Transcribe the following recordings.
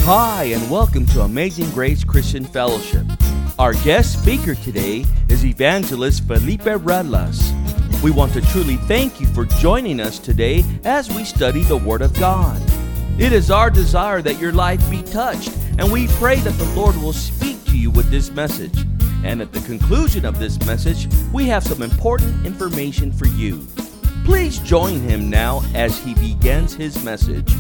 Hi, and welcome to Amazing Grace Christian Fellowship. Our guest speaker today is Evangelist Felipe Redlas. We want to truly thank you for joining us today as we study the Word of God. It is our desire that your life be touched, and we pray that the Lord will speak to you with this message. And at the conclusion of this message, we have some important information for you. Please join him now as he begins his message.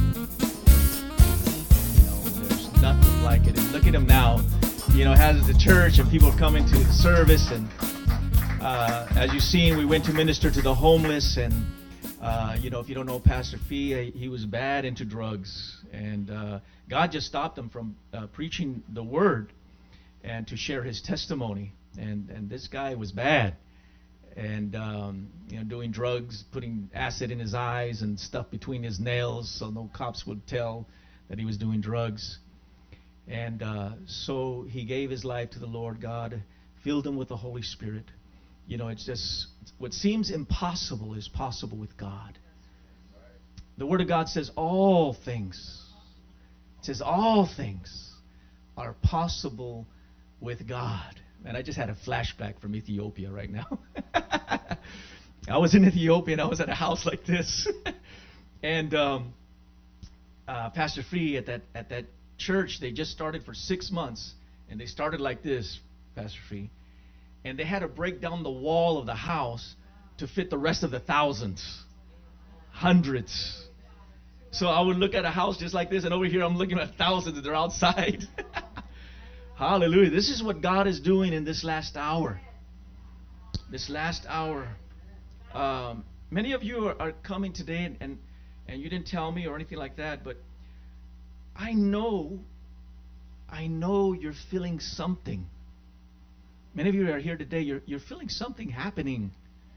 There's nothing like it. And look at him now. Has the church and people coming to the service. And as you've seen, we went to minister to the homeless. And, if you don't know Pastor Fee, he was bad into drugs. And God just stopped him from preaching the word and to share his testimony. And this guy was bad. And, doing drugs, putting acid in his eyes and stuff between his nails so no cops would tell that he was doing drugs. And so he gave his life to the Lord. God filled him with the Holy Spirit. It's just what seems impossible is possible with God. The Word of God says all things. It says all things are possible with God. And I just had a flashback from Ethiopia right now. I was in Ethiopia and I was at a house like this. And Pastor Free at that church, they just started for 6 months. And they started like this, Pastor Free. And they had to break down the wall of the house to fit the rest of the thousands. Hundreds. So I would look at a house just like this, and over here I'm looking at thousands and they're outside. Hallelujah. This is what God is doing in this last hour. This last hour. Many of you are coming today and you didn't tell me or anything like that, but I know you're feeling something. Many of you are here today, you're feeling something happening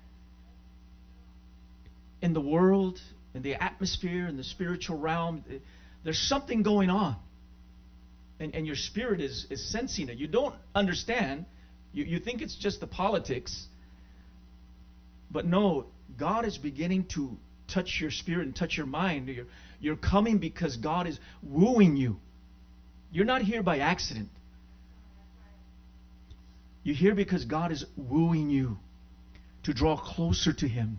in the world, in the atmosphere, in the spiritual realm. There's something going on. And your spirit is sensing it. You don't understand. You think it's just the politics. But no, God is beginning to touch your spirit and touch your mind. You're coming because God is wooing you. You're not here by accident. You're here because God is wooing you to draw closer to Him.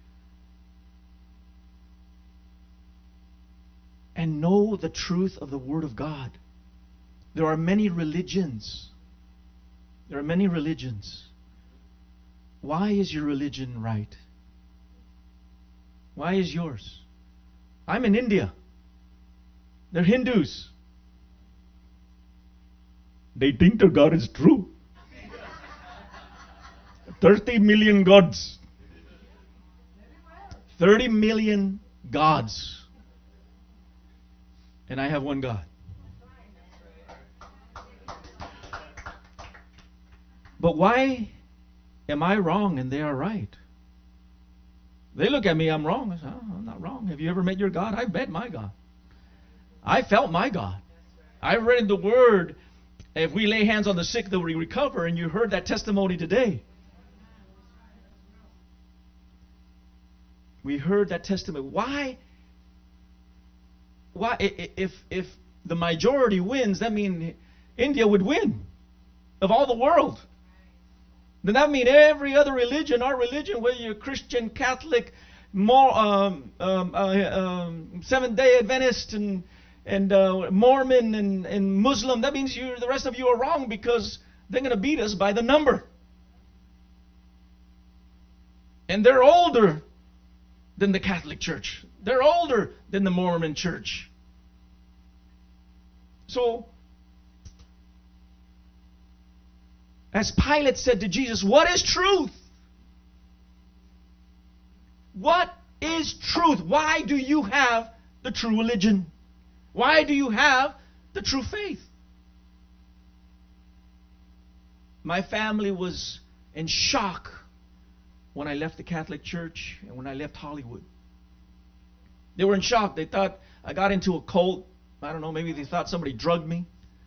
And know the truth of the Word of God. There are many religions. There are many religions. Why is your religion right? Why is yours? I'm in India. They're Hindus. They think their God is true. 30 million gods. 30 million gods. And I have one God. But why am I wrong and they are right? They look at me, I'm wrong. I say, oh, I'm not wrong. Have you ever met your God? I've met my God. I felt my God. I read in the Word, if we lay hands on the sick, they'll recover. And you heard that testimony today. We heard that testimony. Why? If the majority wins, that means India would win of all the world. Then that means every other religion, our religion, whether you're Christian, Catholic, Seventh-day Adventist, and Mormon and Muslim, that means the rest of you are wrong because they're going to beat us by the number. And they're older than the Catholic Church. They're older than the Mormon Church. So, as Pilate said to Jesus, what is truth? What is truth? Why do you have the true religion? Why do you have the true faith? My family was in shock when I left the Catholic Church and when I left Hollywood. They were in shock. They thought I got into a cult. I don't know, maybe they thought somebody drugged me.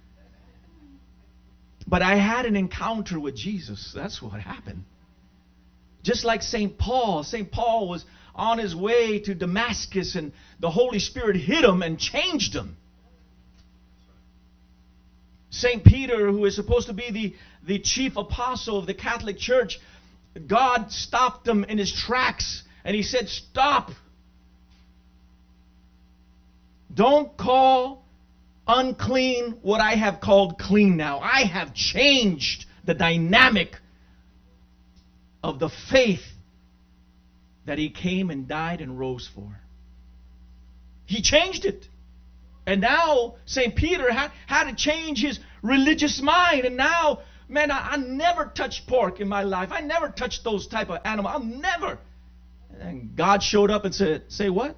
But I had an encounter with Jesus. That's what happened. Just like St. Paul. St. Paul was on his way to Damascus and the Holy Spirit hit him and changed him. St. Peter, who is supposed to be the chief apostle of the Catholic Church, God stopped him in his tracks and he said, "Stop. Don't call unclean what I have called clean now. I have changed the dynamic of the faith that he came and died and rose for." He changed it. And now St. Peter had to change his religious mind. And now, man, I never touched pork in my life. I never touched those type of animals. I'll never. And God showed up and said, "Say what?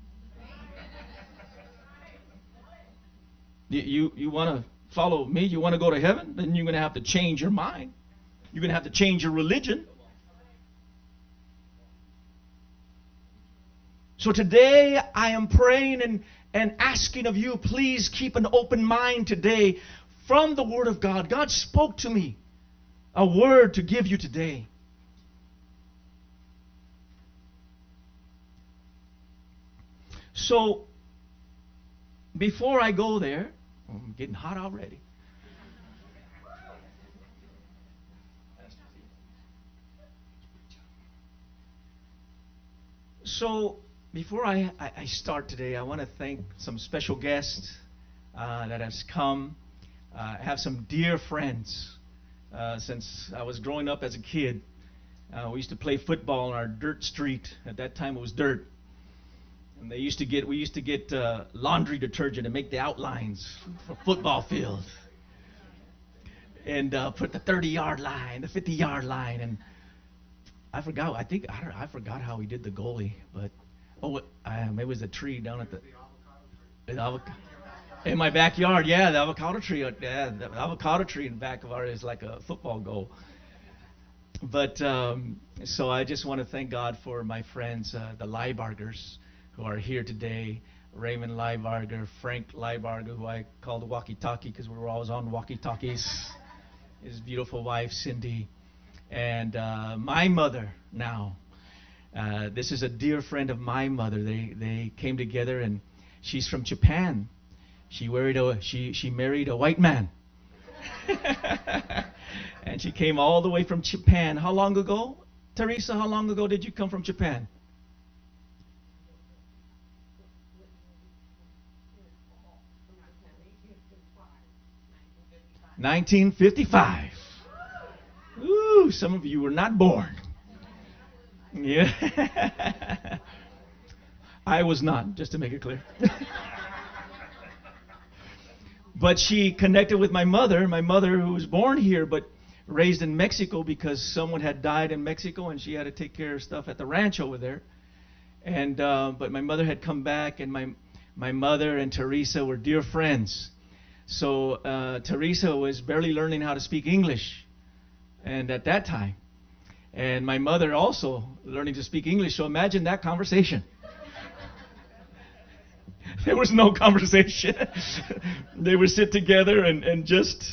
You want to follow me? You want to go to heaven? Then you're going to have to change your mind. You're going to have to change your religion." So today I am praying and asking of you, please keep an open mind today from the Word of God. God spoke to me a word to give you today. So before I go there, I'm getting hot already. So before I start today, I want to thank some special guests that has come. I have some dear friends since I was growing up as a kid. We used to play football on our dirt street. At that time, it was dirt. And we used to get laundry detergent to make the outlines for football field. And put the 30-yard line, the 50-yard line, and I forgot how we did the goalie, but it was a tree down at in my backyard. Yeah, the avocado tree. Yeah, the avocado tree in the back of ours is like a football goal. But so I just want to thank God for my friends, the Leibargers, who are here today. Raymond Leibarger, Frank Leibarger, who I call the walkie-talkie because we were always on walkie-talkies. His beautiful wife, Cindy. And my mother now. This is a dear friend of my mother. They came together, and she's from Japan. She married a white man. And she came all the way from Japan. How long ago? Teresa, how long ago did you come from Japan? 1955. Ooh, some of you were not born. Yeah. I was not, just to make it clear. But she connected with my mother who was born here but raised in Mexico because someone had died in Mexico and she had to take care of stuff at the ranch over there. And but my mother had come back, and my mother and Teresa were dear friends. So Teresa was barely learning how to speak English, and at that time, and my mother also learning to speak English. So imagine that conversation. There was no conversation. They would sit together and just,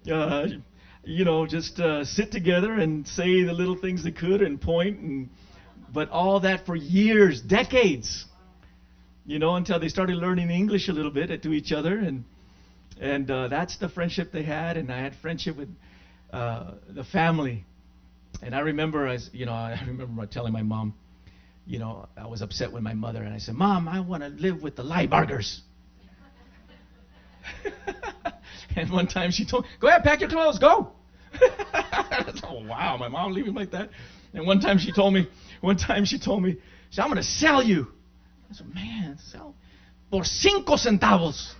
sit together and say the little things they could and point, but all that for years, decades, until they started learning English a little bit to each other, and that's the friendship they had. And I had friendship with the family. And I remember, telling my mom, I was upset with my mother, and I said, "Mom, I want to live with the Leibargers." And one time she told me, "Go ahead, pack your clothes, go." Oh, wow, my mom leaving like that. And one time she told me, she said, "I'm going to sell you." I said, "Man, sell por 5 centavos.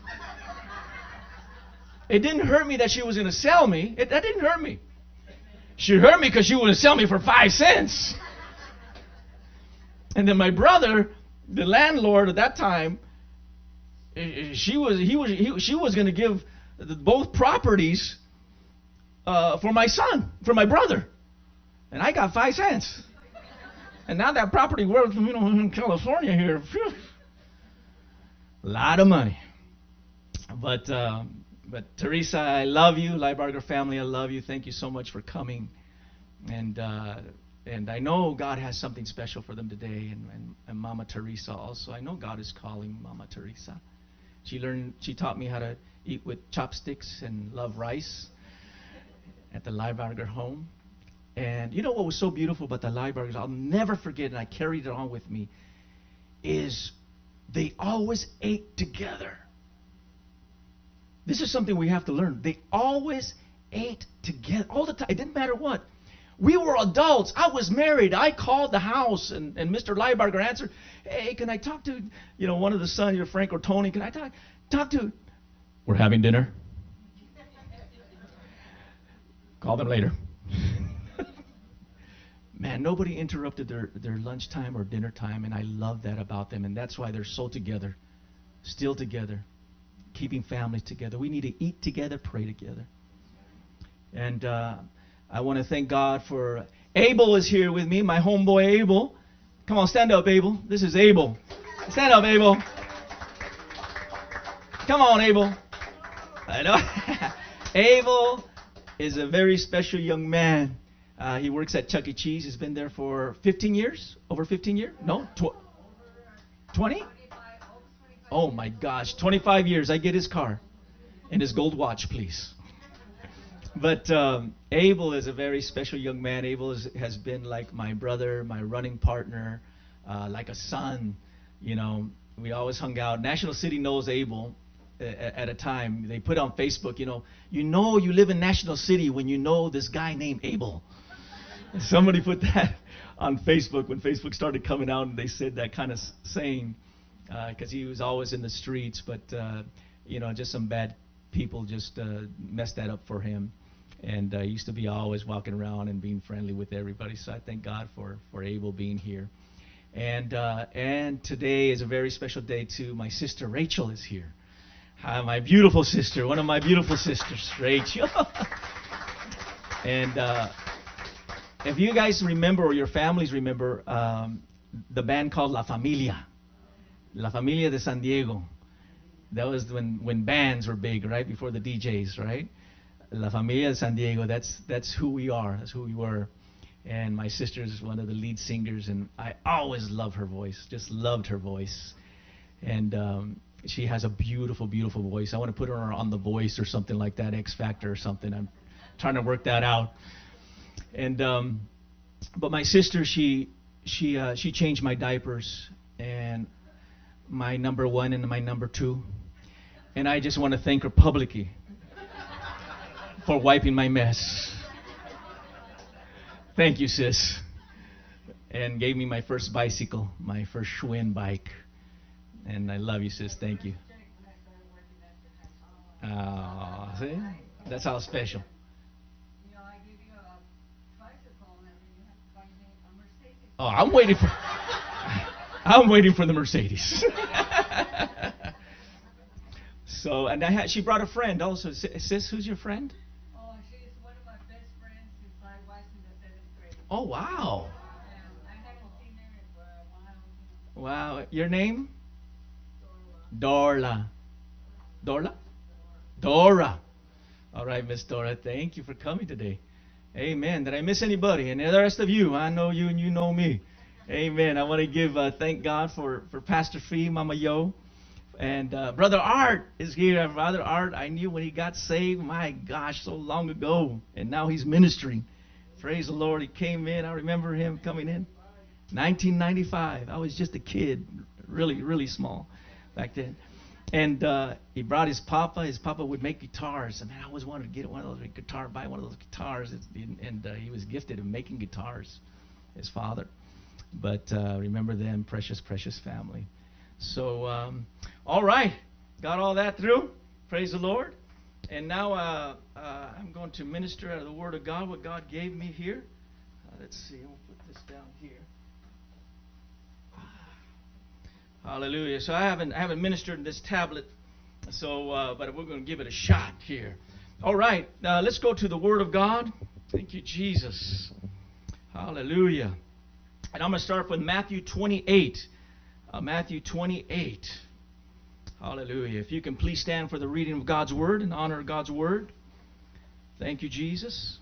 It didn't hurt me that she was going to sell me. That didn't hurt me. She hurt me because she was going to sell me for 5 cents. And then my brother, the landlord at that time, she was going to give both properties for my son, for my brother, and I got 5 cents. And now that property worth, in California here, phew, a lot of money. But Teresa, I love you. Leibarger family, I love you. Thank you so much for coming. And I know God has something special for them today, and Mama Teresa also. I know God is calling Mama Teresa. She taught me how to eat with chopsticks and love rice at the Lieberger home. And you know what was so beautiful about the Liebergers, I'll never forget, and I carried it on with me, is they always ate together. This is something we have to learn. They always ate together all the time. It didn't matter what. We were adults. I was married. I called the house, and Mr. Lieberger answered, "Hey, can I talk to, one of the sons, your Frank or Tony? Can I talk to?" "We're having dinner." "Call them later." Man, nobody interrupted their lunchtime or dinner time, and I love that about them, and that's why they're so together, still together, keeping families together. We need to eat together, pray together. And I want to thank God for Abel is here with me, my homeboy Abel. Come on, stand up, Abel. This is Abel. Stand up, Abel. Come on, Abel. I know. Abel is a very special young man. He works at Chuck E. Cheese. He's been there for 15 years? Over 15 years? No? 20? Oh my gosh, 25 years. I get his car and his gold watch, please. But Abel is a very special young man. Abel has been like my brother, my running partner, like a son. We always hung out. National City knows Abel at a time. They put on Facebook, you live in National City when you know this guy named Abel. Somebody put that on Facebook when Facebook started coming out, and they said that kind of saying because he was always in the streets, but just some bad people just messed that up for him. And he used to be always walking around and being friendly with everybody. So I thank God for Abel being here. And today is a very special day too. My sister Rachel is here. Hi, my beautiful sister, one of my beautiful sisters, Rachel. And if you guys remember, or your families remember, the band called La Familia de San Diego. That was when bands were big, right? Before the DJs, right? La Familia de San Diego, that's who we are. That's who we were. And my sister is one of the lead singers, and I always loved her voice. Just loved her voice. And she has a beautiful, beautiful voice. I want to put her on The Voice or something like that, X Factor or something. I'm trying to work that out. And but my sister, she changed my diapers, and my number 1 and my number 2. And I just want to thank her publicly for wiping my mess. Thank you, sis. And gave me my first bicycle, my first Schwinn bike. And I love you, sis. Thank you. See? That's how special. I give you a bicycle, and then you have to find me a Mercedes. Oh, I'm waiting for the Mercedes. So, and she brought a friend also. Sis, who's your friend? Oh, she's one of my best friends since I was in the 7th grade. Oh, wow. I haven't seen her for a while. Wow. Your name? Dorla. Dorla? Dora. All right, Miss Dora. Thank you for coming today. Amen. Did I miss anybody? And the rest of you, I know you and you know me. Amen. I want to give thank God for Pastor Fee, Mama Yo. And Brother Art is here. Brother Art, I knew when he got saved, my gosh, so long ago. And now he's ministering. Praise the Lord. He came in. I remember him coming in. 1995. I was just a kid. Really, really small back then. And he brought his papa. His papa would make guitars. And man, I always wanted to get buy one of those guitars. And he was gifted in making guitars, his father. But remember them, precious, precious family. So, all right. Got all that through. Praise the Lord. And now I'm going to minister out of the Word of God, what God gave me here. Let's see. I'll put this down here. Hallelujah. So I haven't ministered in this tablet, so but we're going to give it a shot here. All right. Let's go to the Word of God. Thank you, Jesus. Hallelujah. And I'm going to start with Matthew 28. Matthew 28. Hallelujah. If you can please stand for the reading of God's Word and honor God's Word. Thank you, Jesus.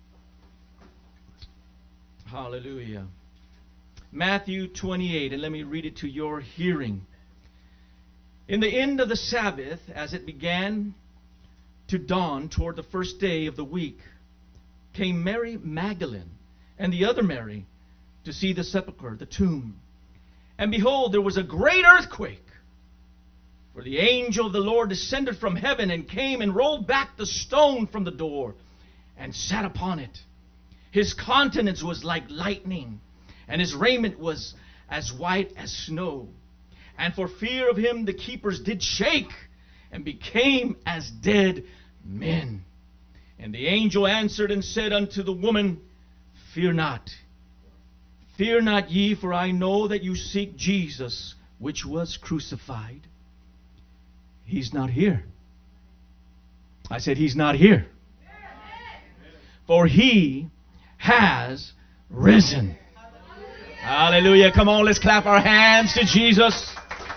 Hallelujah. Matthew 28, and let me read it to your hearing. In the end of the Sabbath, as it began to dawn toward the first day of the week, came Mary Magdalene and the other Mary to see the sepulchre, the tomb. And behold, there was a great earthquake. For the angel of the Lord descended from heaven and came and rolled back the stone from the door and sat upon it. His countenance was like lightning, and his raiment was as white as snow. And for fear of him the keepers did shake and became as dead men. And the angel answered and said unto the woman, Fear not. Fear not ye, for I know that you seek Jesus, which was crucified. He's not here. I said, He's not here. For He has risen. Hallelujah. Come on, let's clap our hands to Jesus.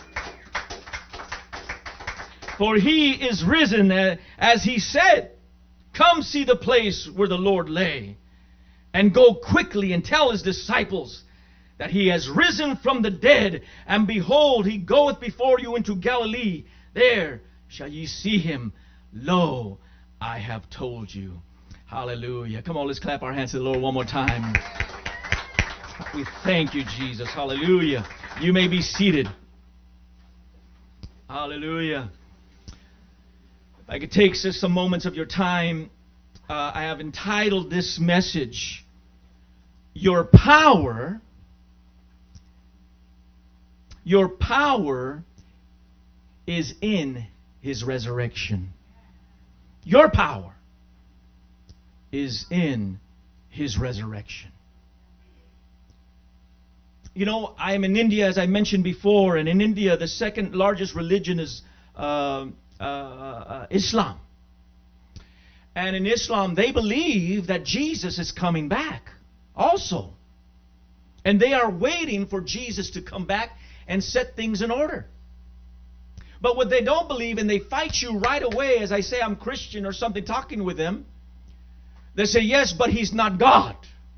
For He is risen, as He said. Come see the place where the Lord lay, and go quickly and tell His disciples that He has risen from the dead, and behold, He goeth before you into Galilee. There shall ye see Him. Lo, I have told you. Hallelujah. Come on, let's clap our hands to the Lord one more time. We thank you, Jesus. Hallelujah. You may be seated. Hallelujah. If I could take just some moments of your time, I have entitled this message, Your Power is in His resurrection. Your power is in His resurrection. You know, I am in India, as I mentioned before, and in India the second largest religion is Islam. And in Islam, they believe that Jesus is coming back also. And they are waiting for Jesus to come back and set things in order. But what they don't believe, and they fight you right away, as I say I'm Christian or something, talking with them, they say, yes, but He's not God.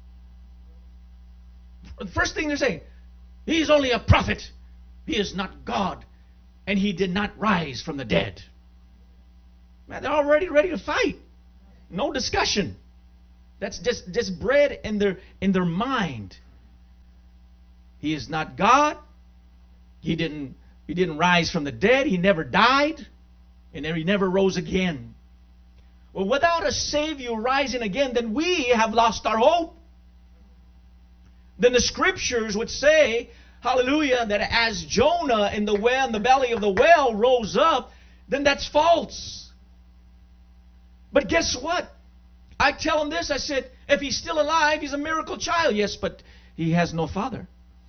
The first thing they're saying, He's only a prophet. He is not God. And He did not rise from the dead. Man, they're already ready to fight. No discussion. That's just bred in their mind. He is not God. He didn't rise from the dead. He never died. And He never rose again. Well, without a Savior rising again, then we have lost our hope. Then the Scriptures would say, hallelujah, that as Jonah in the belly of the whale rose up, then that's false. But guess what? I tell them this. I said, if He's still alive, He's a miracle child. Yes, but He has no father.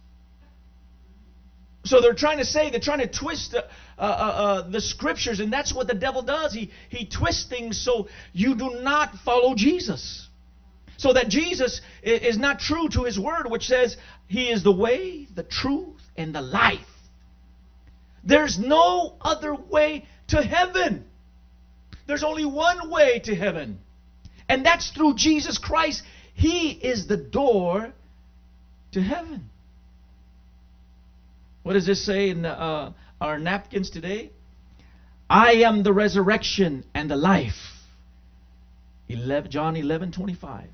So they're trying to twist the Scriptures, and that's what the devil does. He twists things so you do not follow Jesus. So that Jesus is not true to His word, which says He is the way, the truth, and the life. There's no other way to heaven. There's only one way to heaven. And that's through Jesus Christ. He is the door to heaven. What does this say in our napkins today? I am the resurrection and the life. John 11:25.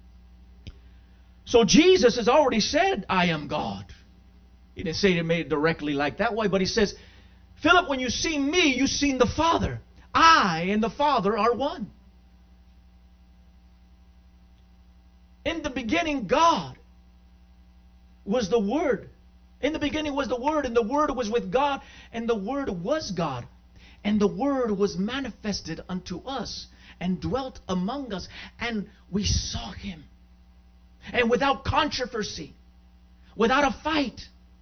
So Jesus has already said, I am God. He didn't say it made it directly like that way, but He says, Philip, when you see me, you've seen the Father. I and the Father are one. In the beginning, God was the Word. In the beginning was the Word, and the Word was with God, and the Word was God. And the Word was manifested unto us, and dwelt among us, and we saw Him. And without controversy, without a fight,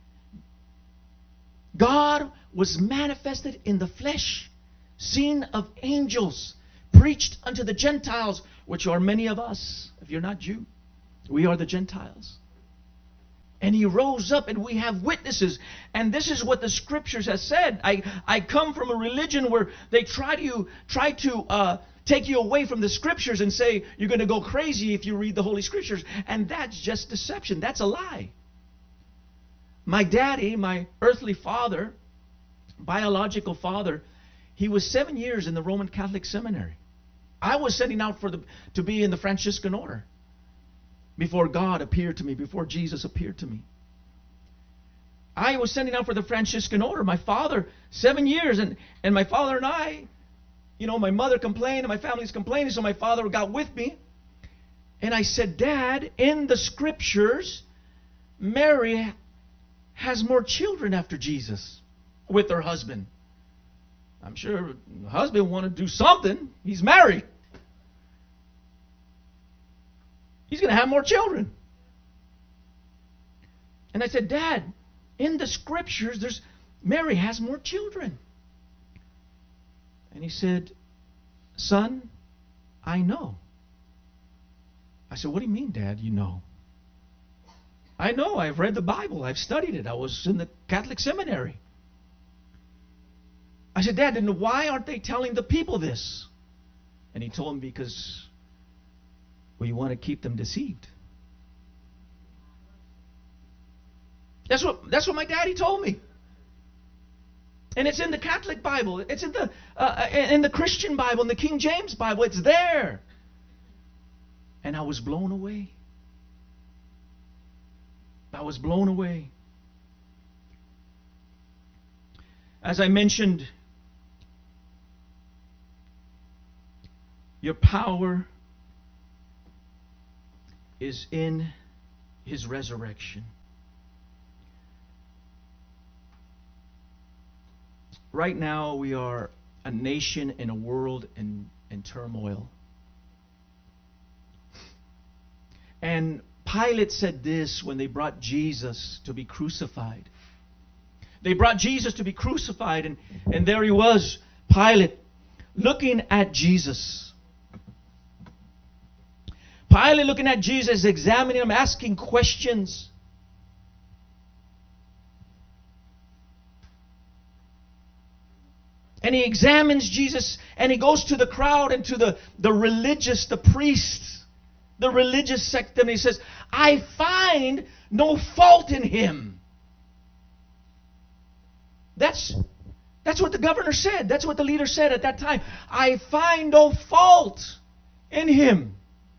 God was manifested in the flesh, seen of angels, preached unto the Gentiles, which are many of us. If you're not Jew, we are the Gentiles. And He rose up, and we have witnesses. And this is what the Scriptures have said. I come from a religion where they try to take you away from the Scriptures and say you're going to go crazy if you read the Holy Scriptures. And that's just deception. That's a lie. My daddy, my earthly father, biological father, he was 7 years in the Roman Catholic seminary. I was setting out to be in the Franciscan order before God appeared to me, before Jesus appeared to me. I was sending out for the Franciscan order. My father, 7 years, and my father and I, my mother complained and my family's complaining, so my father got with me. And I said, Dad, in the scriptures, Mary has more children after Jesus with her husband. I'm sure the husband wanted to do something. He's married. He's going to have more children. And I said, Dad, in the scriptures, Mary has more children. And he said, Son, I know. I said, what do you mean, Dad, you know? I know. I've read the Bible. I've studied it. I was in the Catholic seminary. I said, Dad, then why aren't they telling the people this? And he told me, because you want to keep them deceived. That's what my daddy told me. And it's in the Catholic Bible. It's in the Christian Bible, in the King James Bible. It's there. And I was blown away. I was blown away. As I mentioned, your power is in His resurrection. Right now, we are a nation and a world in turmoil. And Pilate said this when they brought Jesus to be crucified. They brought Jesus to be crucified, and there he was, Pilate, looking at Jesus. Pilate looking at Jesus, examining him, asking questions. And he examines Jesus, and he goes to the crowd and to the religious, the priests, the religious sect, and he says, I find no fault in him. That's what the governor said. That's what the leader said at that time. I find no fault in him.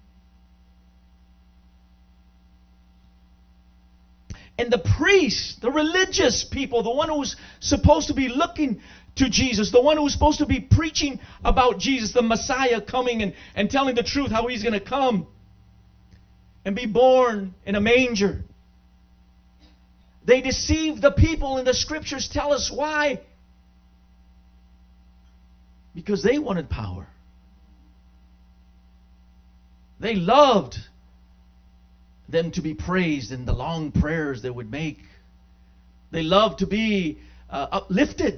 And the priests, the religious people, the one who was supposed to be looking to Jesus, the one who was supposed to be preaching about Jesus, the Messiah coming and telling the truth, how he's going to come and be born in a manger. They deceived the people, and the scriptures tell us why. Because they wanted power. They loved them to be praised in the long prayers they would make. They loved to be uplifted.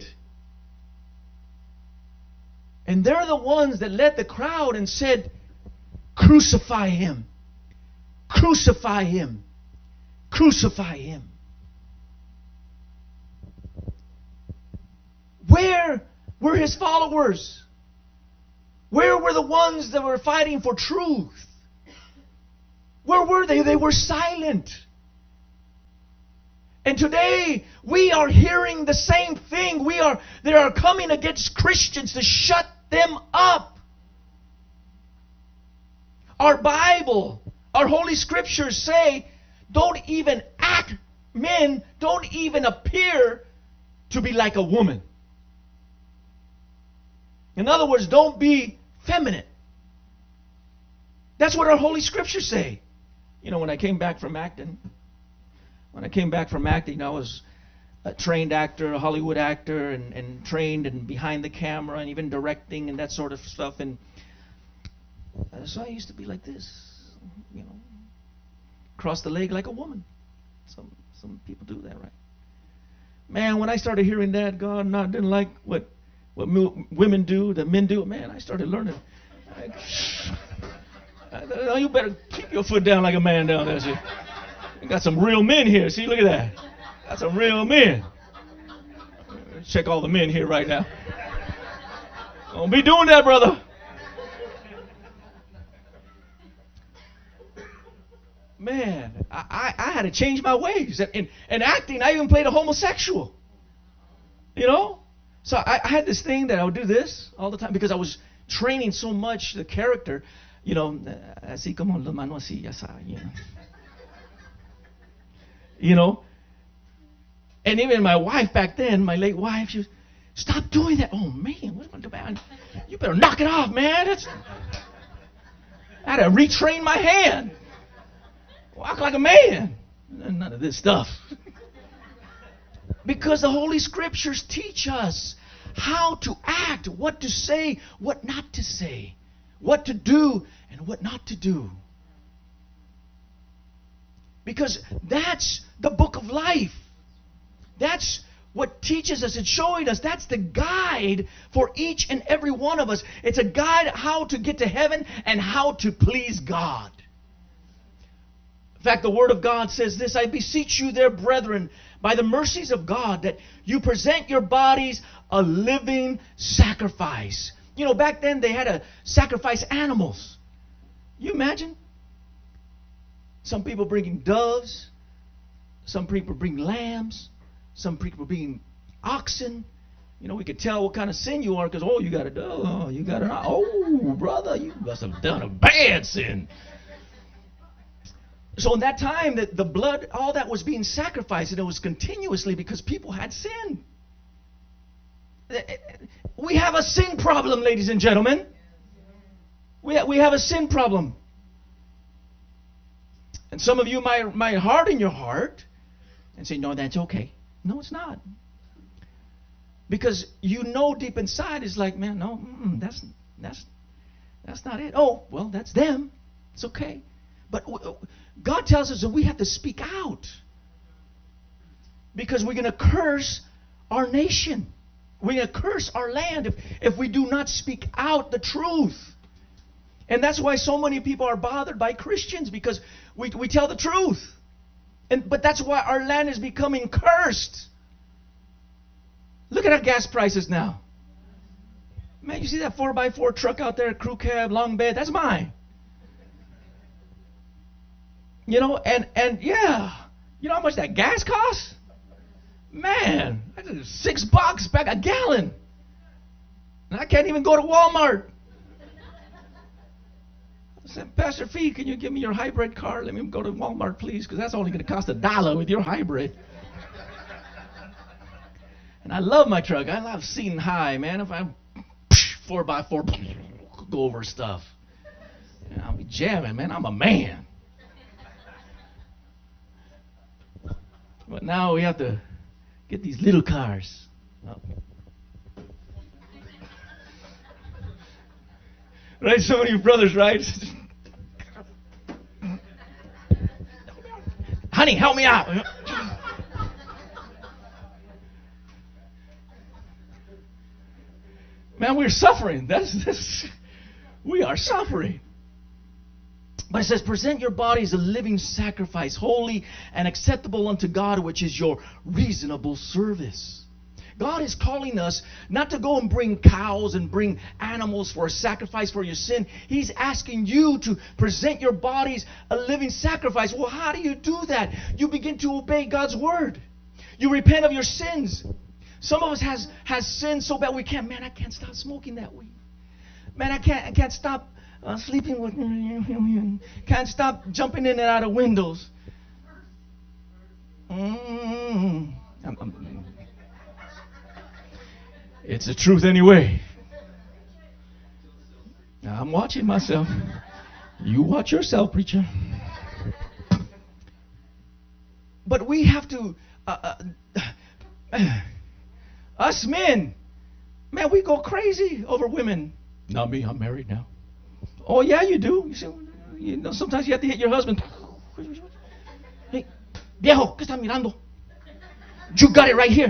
And they're the ones that led the crowd and said, crucify him. Crucify him. Crucify him. Where were his followers? Where were the ones that were fighting for truth? Where were they? They were silent. And today we are hearing the same thing. They are coming against Christians to shut them up. Our Bible, our Holy Scriptures say, don't even act, men, don't even appear to be like a woman. In other words, don't be feminine. That's what our Holy Scriptures say. When I came back from acting, I was a trained actor, a Hollywood actor, and trained and behind the camera and even directing and that sort of stuff. And so I used to be like this, cross the leg like a woman. Some people do that, right? Man, when I started hearing that, God, I didn't like what women do, that men do. Man, I started learning. You better keep your foot down like a man down there. See? We got some real men here. See, look at that. Got some real men. Check all the men here right now. Don't be doing that, brother. Man, I had to change my ways. In acting, I even played a homosexual. So I had this thing that I would do this all the time because I was training so much the character, así como la mano así, ya sabes, And even my wife back then, my late wife, she was, stop doing that. Oh, man, what am I doing? You better knock it off, man. I had to retrain my hand. Walk like a man. None of this stuff. Because the Holy Scriptures teach us how to act, what to say, what not to say, what to do, and what not to do. Because that's the book of life. That's what teaches us and showing us. That's the guide for each and every one of us. It's a guide how to get to heaven and how to please God. In fact, the Word of God says this, I beseech you, there, brethren, by the mercies of God, that you present your bodies a living sacrifice. Back then they had to sacrifice animals. You imagine? Some people bringing doves. Some people bring lambs. Some people bring oxen. We could tell what kind of sin you are because, you got a dove. You got brother, you must have done a bad sin. So in that time, the blood, all that was being sacrificed, and it was continuously because people had sin. We have a sin problem, ladies and gentlemen. We have a sin problem. And some of you might harden your heart and say, no, that's okay. No, it's not. Because deep inside is like, man, no, that's not it. Oh, well, that's them. It's okay. But God tells us that we have to speak out. Because we're going to curse our nation. We're going to curse our land if we do not speak out the truth. And that's why so many people are bothered by Christians, because we tell the truth. But that's why our land is becoming cursed. Look at our gas prices now. Man, you see that 4x4 truck out there, crew cab, long bed? That's mine. And yeah. You know how much that gas costs? Man, that's $6 back a gallon. And I can't even go to Walmart. I said, Pastor Fee, can you give me your hybrid car? Let me go to Walmart, please, because that's only going to cost $1 with your hybrid. And I love my truck. I love seeing high, man. If I'm 4x4, go over stuff. I'll be jamming, man. I'm a man. But now we have to get these little cars. Oh. Right, some of you brothers, right? Honey, help me out. Man, we're suffering. We are suffering. But it says, present your bodies a living sacrifice, holy and acceptable unto God, which is your reasonable service. God is calling us not to go and bring cows and bring animals for a sacrifice for your sin. He's asking you to present your bodies a living sacrifice. Well, how do you do that? You begin to obey God's word. You repent of your sins. Some of us has sinned so bad I can't stop smoking that weed. Man, I can't stop sleeping with, can't stop jumping in and out of windows. It's the truth anyway. Now, I'm watching myself. You watch yourself, preacher. But we have to, us men, man, we go crazy over women. Not me, I'm married now. Oh, yeah, you do. Sometimes you have to hit your husband. Hey, viejo, ¿qué estás mirando? You got it right here.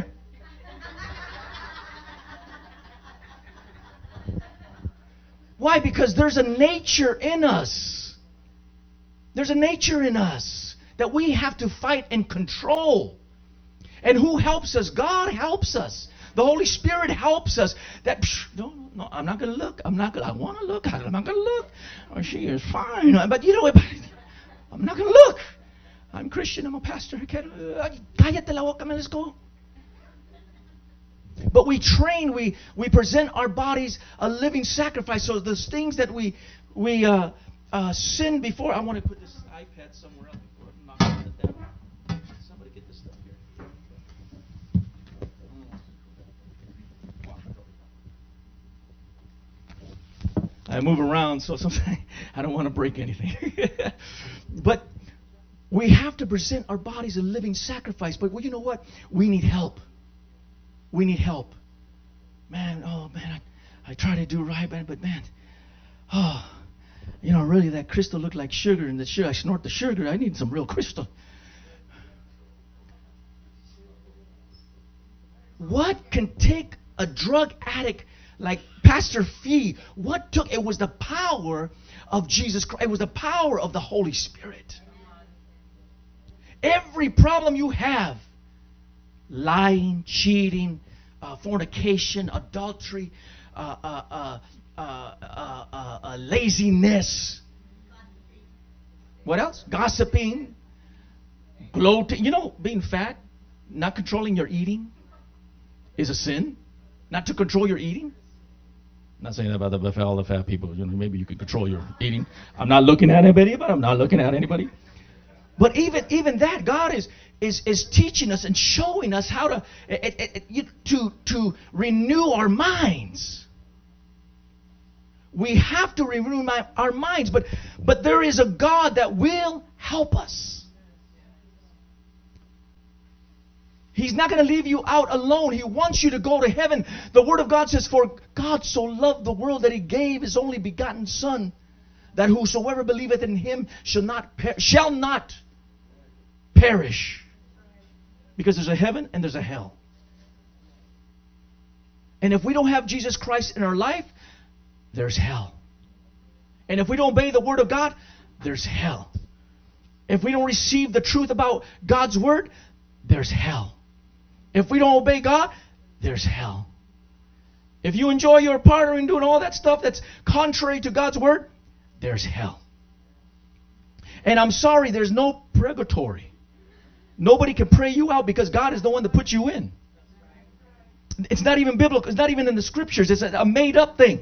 Why? Because there's a nature in us. There's a nature in us that we have to fight and control. And who helps us? God helps us. The Holy Spirit helps us. No, I'm not going to look. I want to look. I'm not going to look. Oh, she is fine. But I'm not going to look. I'm Christian. I'm a pastor. Cállate la boca, man. Let's go. But we train, we present our bodies a living sacrifice. So those things that we sin before. I want to put this iPad somewhere else before I'm knocking it down. Somebody get this stuff here. I move around, so sometimes I don't want to break anything. But we have to present our bodies a living sacrifice. But well, you know what? We need help. We need help. Man, I try to do right, but man, really that crystal looked like sugar, and I snort the sugar. I need some real crystal. What can take a drug addict like Pastor Fee? What took it was the power of Jesus Christ. It was the power of the Holy Spirit. Every problem you have, lying, cheating, fornication, adultery, laziness. What else? Gossiping, gloating. Being fat, not controlling your eating is a sin. Not to control your eating. I'm not saying that about all the fat people. Maybe you could control your eating. I'm not looking at anybody, but I'm not looking at anybody. But even that, God is teaching us and showing us how to renew our minds. We have to renew our minds, but there is a God that will help us. He's not going to leave you out alone. He wants you to go to heaven. The Word of God says, "For God so loved the world that He gave His only begotten Son, that whosoever believeth in Him shall not perish." Because there's a heaven and there's a hell. And if we don't have Jesus Christ in our life, there's hell. And if we don't obey the Word of God, there's hell. If we don't receive the truth about God's Word, there's hell. If we don't obey God, there's hell. If you enjoy your party and doing all that stuff that's contrary to God's Word, there's hell. And I'm sorry, there's no purgatory. Nobody can pray you out because God is the one that put you in. It's not even biblical. It's not even in the Scriptures. It's a made-up thing.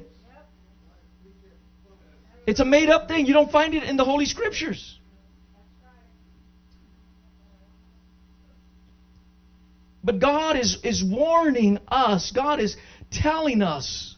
It's a made-up thing. You don't find it in the Holy Scriptures. But God is warning us. God is telling us,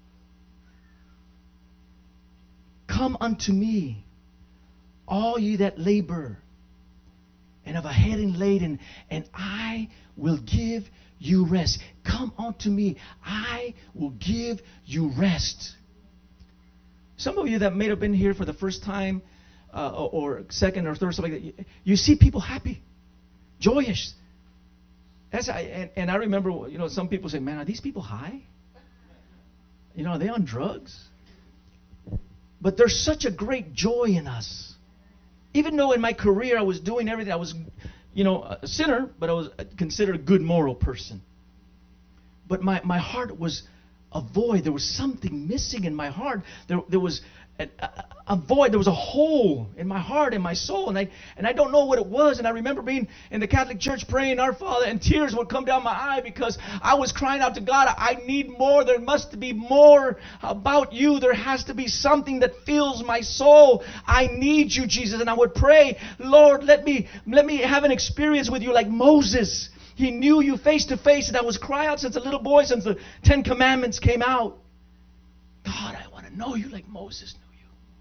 "Come unto me, all ye that labor and have a heavy laden, and I will give you rest." Come unto me. I will give you rest. Some of you that may have been here for the first time or second or third, something like that, you see people happy, joyous. And I remember, some people say, "Man, are these people high? Are they on drugs?" But there's such a great joy in us. Even though in my career I was doing everything, I was, a sinner, but I was considered a good moral person. But my heart was a void. There was something missing in my heart. There was a void. There was a hole in my heart and my soul, and I don't know what it was. And I remember being in the Catholic Church praying Our Father, and tears would come down my eye because I was crying out to God, "I need more. There must be more about you. There has to be something that fills my soul. I need you, Jesus." And I would pray, "Lord, let me have an experience with you like Moses. He knew you face to face." And I was crying out since a little boy, since the 10 Commandments came out. "God, I want to know you like Moses knew you."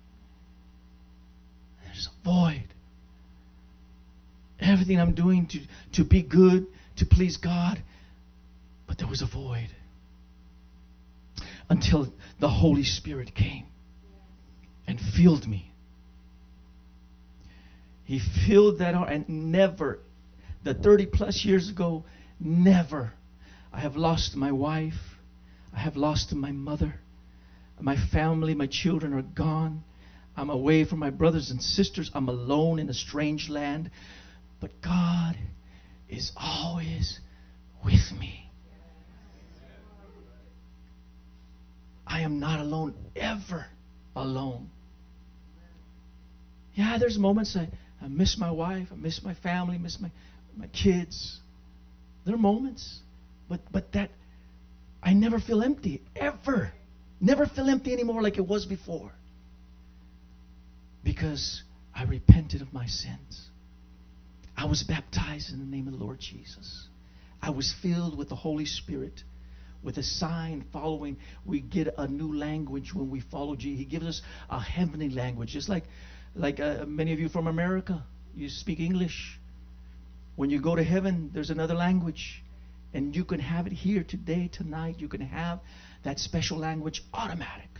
There's a void. Everything I'm doing to be good, to please God, but there was a void. Until the Holy Spirit came and filled me. He filled that heart, and never, the 30 plus years ago, never. I have lost my wife. I have lost my mother. My family, my children are gone. I'm away from my brothers and sisters. I'm alone in a strange land. But God is always with me. I am not alone, ever alone. Yeah, there's moments I miss my wife, I miss my family, miss my kids. There are moments, but I never feel empty, ever. Never feel empty anymore like it was before. Because I repented of my sins. I was baptized in the name of the Lord Jesus. I was filled with the Holy Spirit. With a sign following, we get a new language when we follow Jesus. He gives us a heavenly language. Just like many of you from America, you speak English. When you go to heaven, there's another language. And you can have it here today, tonight. You can have that special language automatic.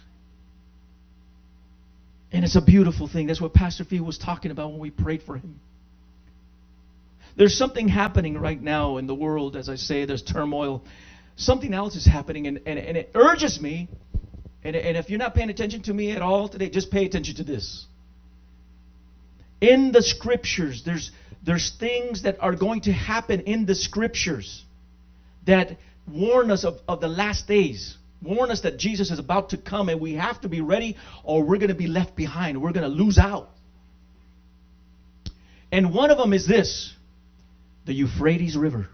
And it's a beautiful thing. That's what Pastor Fee was talking about when we prayed for him. There's something happening right now in the world, as I say, there's turmoil. Something else is happening, and it urges me, and if you're not paying attention to me at all today, just pay attention to this. In the Scriptures, there's things that are going to happen in the Scriptures that warn us of the last days. Warn us that Jesus is about to come, and we have to be ready, or we're going to be left behind. We're going to lose out. And one of them is this: the Euphrates River.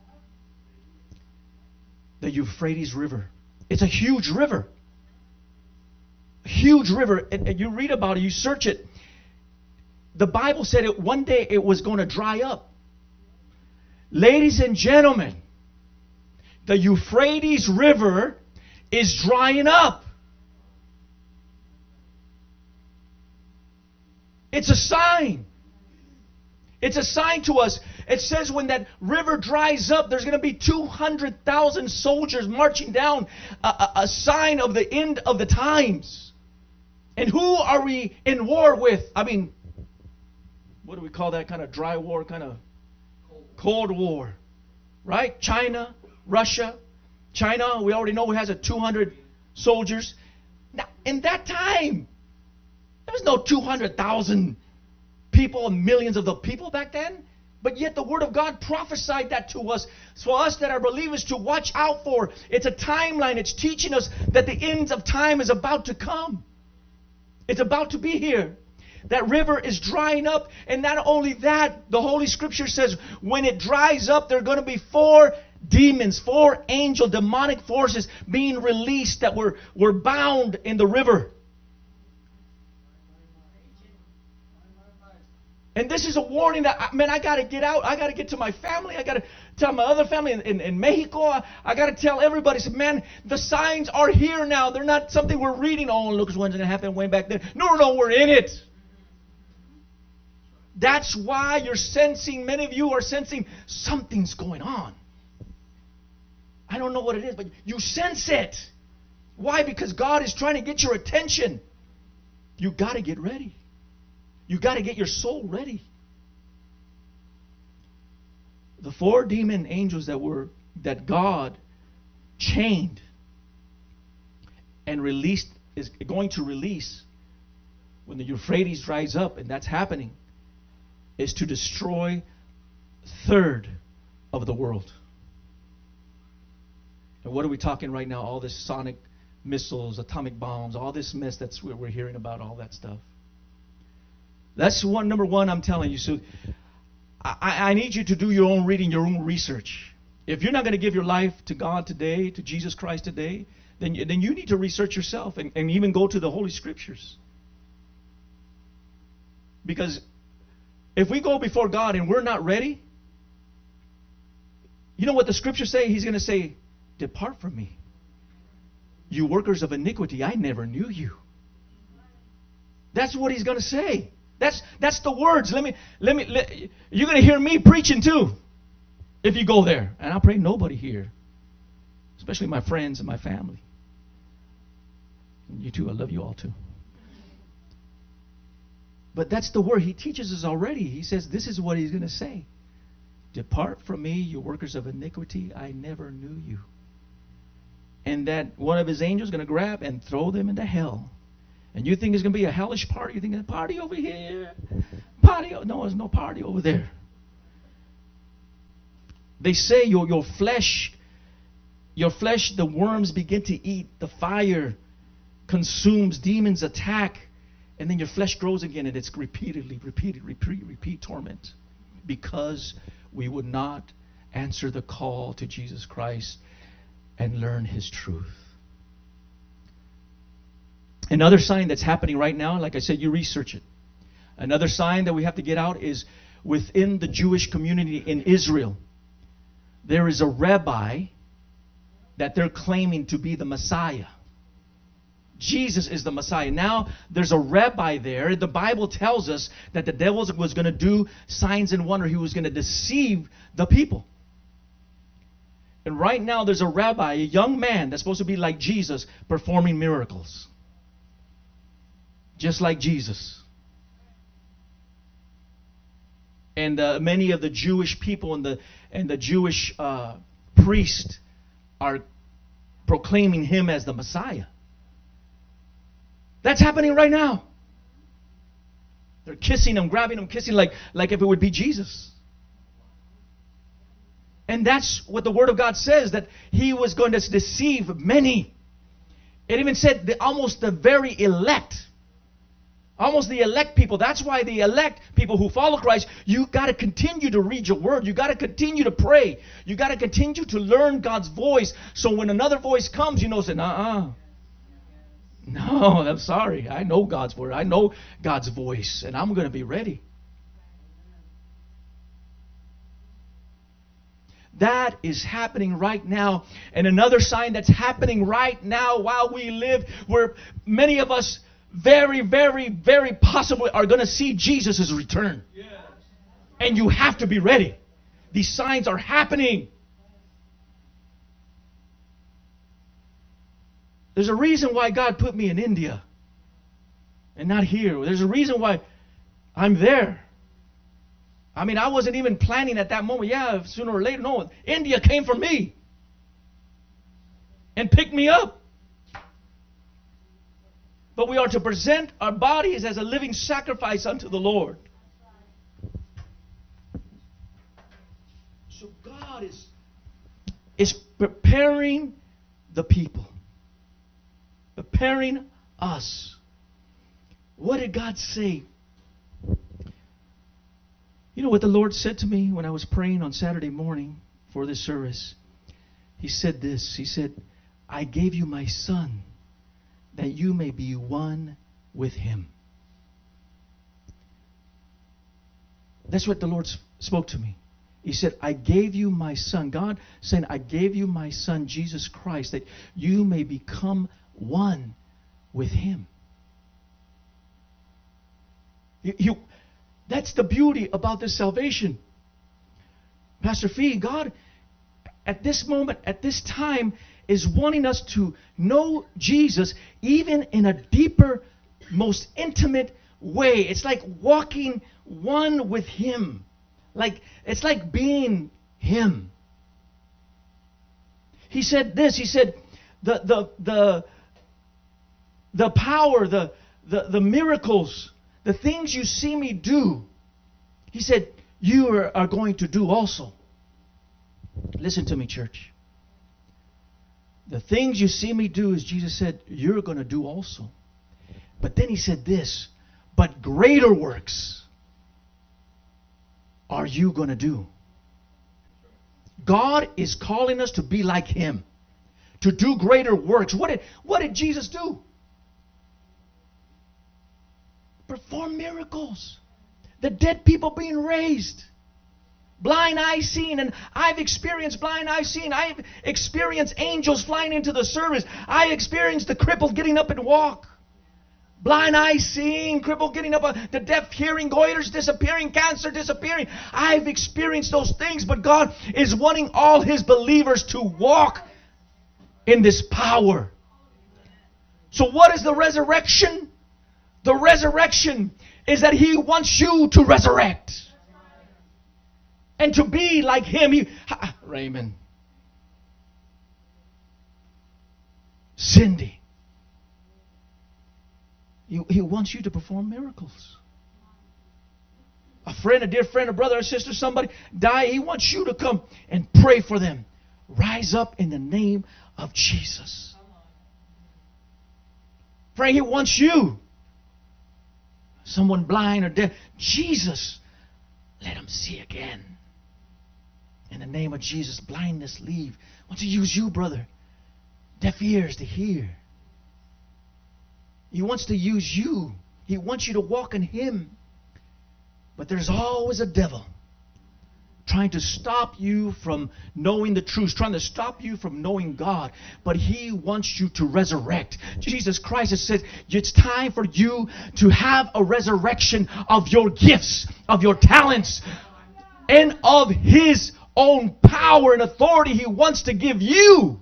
The Euphrates River. It's a huge river. A huge river. And you read about it, you search it. The Bible said one day it was going to dry up. Ladies and gentlemen, the Euphrates River is drying up. It's a sign. It's a sign to us. It says when that river dries up, there's going to be 200,000 soldiers marching down, a sign of the end of the times. And who are we in war with? I mean, what do we call that kind of dry war, kind of Cold War? Right? China, Russia. China, we already know, has 200 soldiers. Now, in that time, there was no 200,000 people and millions of the people back then. But yet the Word of God prophesied that to us. For us that are believers to watch out for. It's a timeline. It's teaching us that the end of time is about to come. It's about to be here. That river is drying up. And not only that, the Holy Scripture says when it dries up, there are going to be 4 demons, 4 angel demonic forces being released that were bound in the river. And this is a warning that, man, I got to get out. I got to get to my family. I got to tell my other family in Mexico. I got to tell everybody, say, man, the signs are here now. They're not something we're reading. Oh, look what's going to happen way back there. No, we're in it. That's why you're sensing, many of you are sensing something's going on. I don't know what it is, but you sense it. Why? Because God is trying to get your attention. You got to get ready. You got to get your soul ready. The 4 demon angels that God chained and released, is going to release when the Euphrates dries up, and that's happening, is to destroy 1/3 of the world. And what are we talking right now? All this sonic missiles, atomic bombs, all this mess that's we're hearing about, all that stuff. That's number one I'm telling you. So I need you to do your own reading, your own research. If you're not going to give your life to God today, to Jesus Christ today, then you need to research yourself and even go to the Holy Scriptures. Because if we go before God and we're not ready, you know what the Scriptures say? He's going to say, "Depart from me, you workers of iniquity, I never knew you." That's what He's going to say. That's the words. You're going to hear me preaching too if you go there. And I pray nobody here, especially my friends and my family. And you too, I love you all too. But that's the word. He teaches us already. He says this is what He's going to say. "Depart from me, you workers of iniquity, I never knew you." And that one of His angels is going to grab and throw them into hell. And you think it's going to be a hellish party? You think it's a party over here? No, there's no party over there. They say your flesh, the worms begin to eat. The fire consumes, demons attack. And then your flesh grows again, and it's repeat torment. Because we would not answer the call to Jesus Christ and learn His truth. Another sign that's happening right now, like I said, you research it. Another sign that we have to get out is within the Jewish community in Israel. There is a rabbi that they're claiming to be the Messiah. Jesus is the Messiah. Now, there's a rabbi there. The Bible tells us that the devil was going to do signs and wonders. He was going to deceive the people. And right now, there's a rabbi, a young man that's supposed to be like Jesus, performing miracles. Just like Jesus. And many of the Jewish people and the Jewish priests are proclaiming him as the Messiah. That's happening right now. They're kissing him, grabbing him, kissing like if it would be Jesus. And that's what the Word of God says, that he was going to deceive many. It even said that almost the very elect. Almost the elect people. That's why the elect people who follow Christ, you got to continue to read your Word. You got to continue to pray. You got to continue to learn God's voice. So when another voice comes, you know, say, no, I'm sorry. I know God's Word. I know God's voice. And I'm going to be ready. That is happening right now. And another sign that's happening right now while we live, where many of us very, very, very possibly are going to see Jesus' return. Yes. And you have to be ready. These signs are happening. There's a reason why God put me in India and not here. There's a reason why I'm there. I mean, I wasn't even planning at that moment. Yeah, sooner or later. No, India came for me and picked me up. But we are to present our bodies as a living sacrifice unto the Lord. So God is preparing the people. Preparing us. What did God say? You know what the Lord said to me when I was praying on Saturday morning for this service? He said this. He said, I gave you my Son, that you may be one with Him. That's what the Lord spoke to me. He said, I gave you my Son. God saying, I gave you my Son, Jesus Christ, that you may become one with Him. That's the beauty about this salvation. Pastor Fee, God, at this moment, at this time, is wanting us to know Jesus even in a deeper, most intimate way. It's like walking one with Him. It's like being Him. He said this. He said the power, the miracles, the things you see me do. He said you are going to do also. Listen to me, church. The things you see me do, as Jesus said, you're going to do also. But then He said this, but greater works are you going to do. God is calling us to be like Him, to do greater works. What did Jesus do? Perform miracles. The dead people being raised. Blind eyes seeing, and I've experienced blind eyes seeing. I've experienced angels flying into the service. I experienced the crippled getting up and walk. Blind eyes seeing, crippled getting up, the deaf hearing, goiters disappearing, cancer disappearing. I've experienced those things, but God is wanting all His believers to walk in this power. So what is the resurrection? The resurrection is that He wants you to resurrect. And to be like Him. Raymond. Cindy. He wants you to perform miracles. A friend, a dear friend, a brother, a sister, somebody die. He wants you to come and pray for them. Rise up in the name of Jesus. Pray, He wants you. Someone blind or deaf. Jesus, let him see again. In the name of Jesus, blindness leave. I want to use you, brother. deaf ears to hear. He wants to use you. He wants you to walk in Him. But there's always a devil trying to stop you from knowing the truth, trying to stop you from knowing God. But He wants you to resurrect. Jesus Christ has said, it's time for you to have a resurrection of your gifts, of your talents, and of His own power and authority He wants to give you.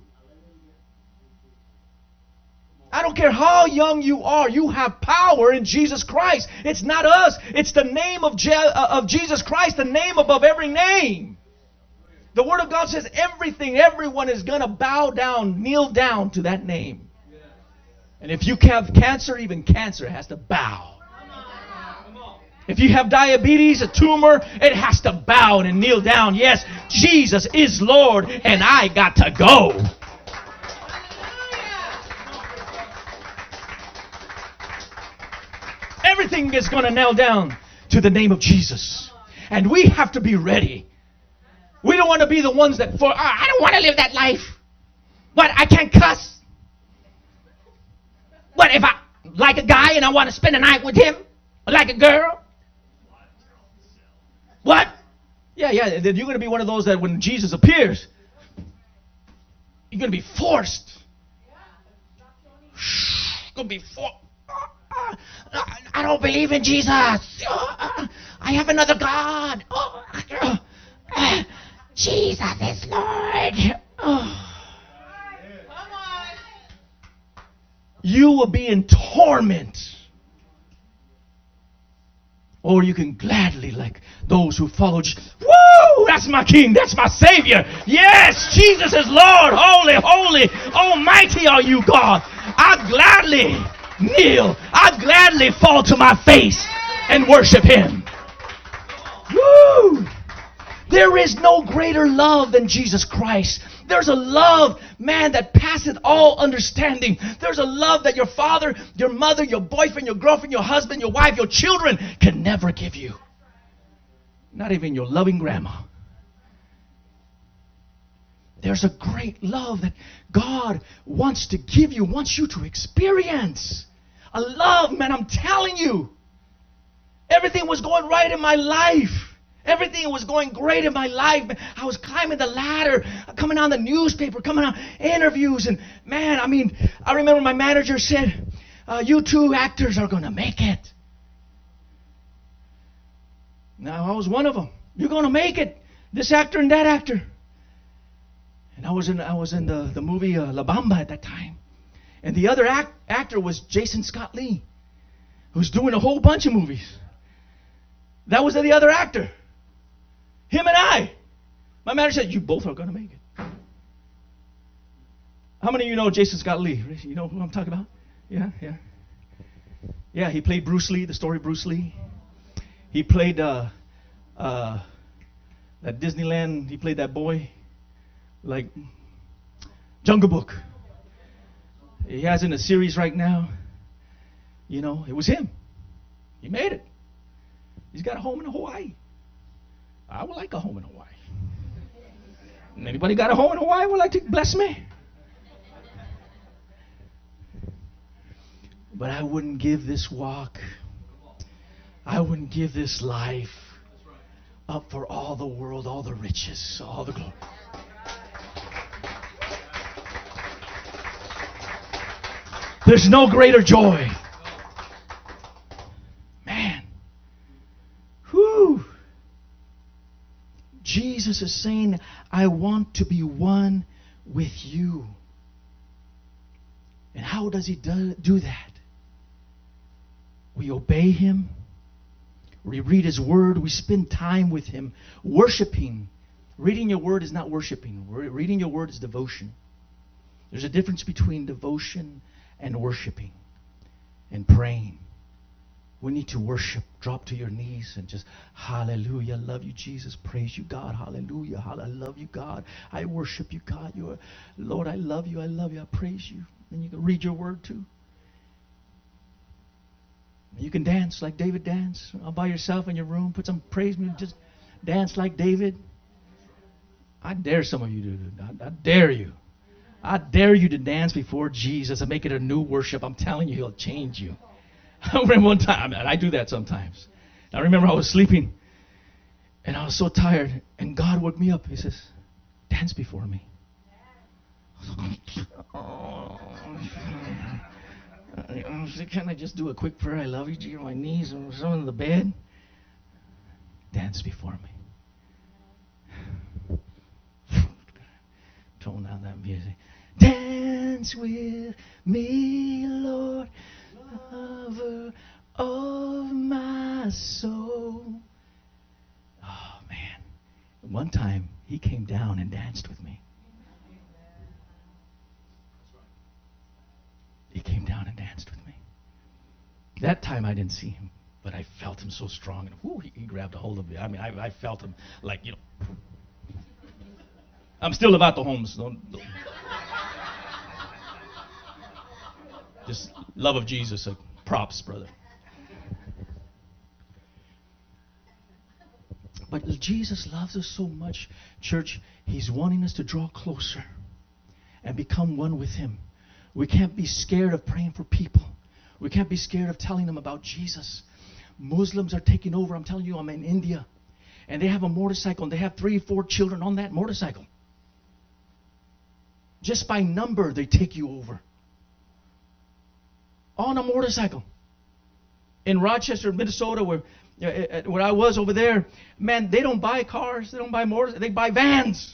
I don't care how young you are, you have power in Jesus Christ. It's not us. It's the name of Jesus Christ, the name above every name. The Word of God says everyone is going to bow down, kneel down to that name. And if you have cancer, even cancer has to bow. If you have diabetes, a tumor, it has to bow and kneel down. Yes, Jesus is Lord, and I got to go. Everything is going to kneel down to the name of Jesus. And we have to be ready. We don't want to be the ones that, I don't want to live that life. What, I can't cuss? What, if I like a guy and I want to spend a night with him? Or like a girl? What? Yeah, you're going to be one of those that when Jesus appears, you're going to be forced. Going to be forced. I don't believe in Jesus. I have another God. Jesus is Lord. You will be in torment. Or you can gladly, like those who follow Jesus. Woo! That's my King. That's my Savior. Yes, Jesus is Lord. Holy, holy, almighty are you, God. I gladly kneel. I gladly fall to my face and worship Him. Woo! There is no greater love than Jesus Christ. There's a love, man, that passeth all understanding. There's a love that your father, your mother, your boyfriend, your girlfriend, your husband, your wife, your children can never give you. Not even your loving grandma. There's a great love that God wants to give you, wants you to experience. A love, man, I'm telling you. Everything was going right in my life. Everything was going great in my life. I was climbing the ladder, coming on the newspaper, coming on interviews. And man, I remember my manager said, you two actors are going to make it. Now, I was one of them. You're going to make it. This actor and that actor. And I was in the movie La Bamba at that time. And the other actor was Jason Scott Lee, who's doing a whole bunch of movies. That was the other actor. Him and I. My manager said, you both are going to make it. How many of you know Jason Scott Lee? You know who I'm talking about? Yeah. Yeah, he played Bruce Lee, the story Bruce Lee. He played that Disneyland, he played that boy, like Jungle Book. He has in a series right now. You know, it was him. He made it. He's got a home in Hawaii. I would like a home in Hawaii. Anybody got a home in Hawaii would like to bless me? But I wouldn't give this walk, I wouldn't give this life up for all the world, all the riches, all the glory. There's no greater joy. Man. Whew. Jesus is saying, I want to be one with you. And how does He do that? We obey Him. We read His Word. We spend time with Him. Worshiping. Reading your Word is not worshiping. Reading your Word is devotion. There's a difference between devotion and worshiping and praying. We need to worship. Drop to your knees and just, hallelujah, I love you, Jesus. Praise you, God. Hallelujah. I love you, God. I worship you, God. You are, Lord, I love you. I love you. I praise you. And you can read your Word too. You can dance like David danced. All by yourself in your room. Put some praise music. Just dance like David. I dare some of you to do that. I dare you. I dare you to dance before Jesus and make it a new worship. I'm telling you, He'll change you. I remember one time, and I do that sometimes. I remember I was sleeping, and I was so tired, and God woke me up. He says, dance before me. Oh. Can't I just do a quick prayer? I love you, Jesus, on my knees, or someone in the bed? Dance before me. Tone down that music. Dance with me, Lord, lover of my soul. Oh, man. One time, He came down and danced with me. He came down and danced with me. That time I didn't see Him, but I felt Him so strong. And whoo, he grabbed a hold of me. I mean, I felt Him like, I'm still about the homes. Don't. Just love of Jesus. Props, brother. But Jesus loves us so much, church, He's wanting us to draw closer and become one with Him. We can't be scared of praying for people. We can't be scared of telling them about Jesus. Muslims are taking over. I'm telling you, I'm in India. And they have a motorcycle, and they have 3 or 4 children on that motorcycle. Just by number, they take you over. On a motorcycle. In Rochester, Minnesota, where I was over there, man, they don't buy cars. They don't buy motorcycles. They buy vans.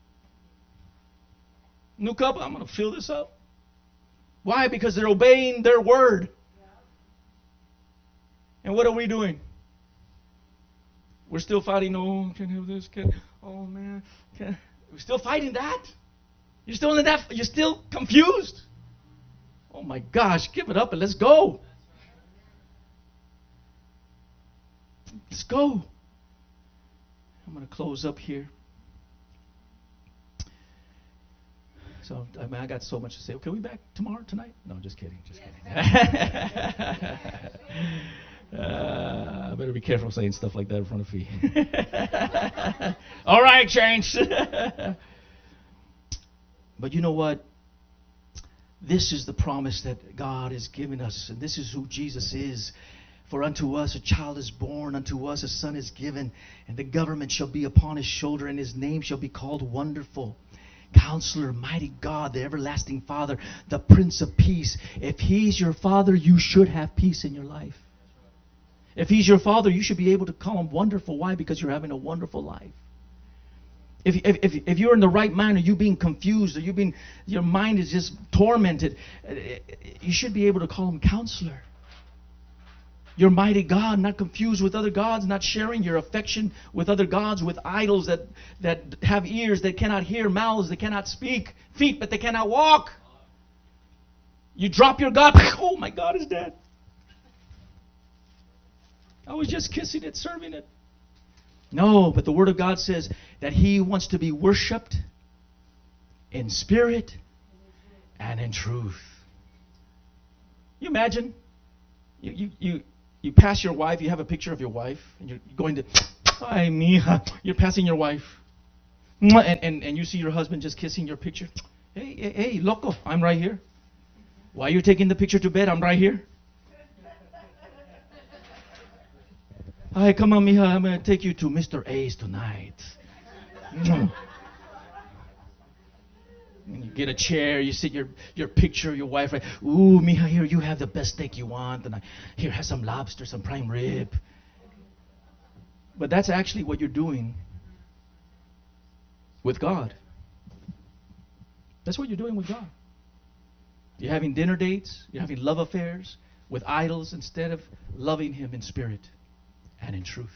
New couple, I'm going to fill this up. Why? Because they're obeying their word. And what are we doing? We're still fighting. Oh, can't have this. Oh man, we're still fighting that. You're still in that. You're still confused. Oh my gosh, give it up and let's go. Let's go. I'm going to close up here. So, I got so much to say. Can we back tomorrow, tonight? No, just kidding. Just kidding. I better be careful saying stuff like that in front of Fee. All right, change. But you know what? This is the promise that God has given us, and this is who Jesus is. For unto us a child is born, unto us a son is given, and the government shall be upon His shoulder, and His name shall be called Wonderful, Counselor, Mighty God, the Everlasting Father, the Prince of Peace. If He's your Father, you should have peace in your life. If He's your Father, you should be able to call Him wonderful. Why? Because you're having a wonderful life. If you're in the right mind, or you being confused, or your mind is just tormented, you should be able to call Him Counselor. Your mighty God, not confused with other gods, not sharing your affection with other gods, with idols that have ears that cannot hear, mouths that cannot speak, feet but they cannot walk. You drop your God, oh my God is dead. I was just kissing it, serving it. No, but the Word of God says that He wants to be worshipped in spirit and in truth. You imagine? You pass your wife, you have a picture of your wife, and you're going to, ay, mija, you're passing your wife. And you see your husband just kissing your picture. Hey, loco, I'm right here. Why are you taking the picture to bed? I'm right here. Hi, come on, mija, I'm going to take you to Mr. A's tonight. And you get a chair, you sit your picture of your wife, right? Ooh, mija, here, you have the best steak you want. And here, have some lobster, some prime rib. But that's actually what you're doing with God. That's what you're doing with God. You're having dinner dates, you're having love affairs with idols instead of loving Him in spirit and in truth.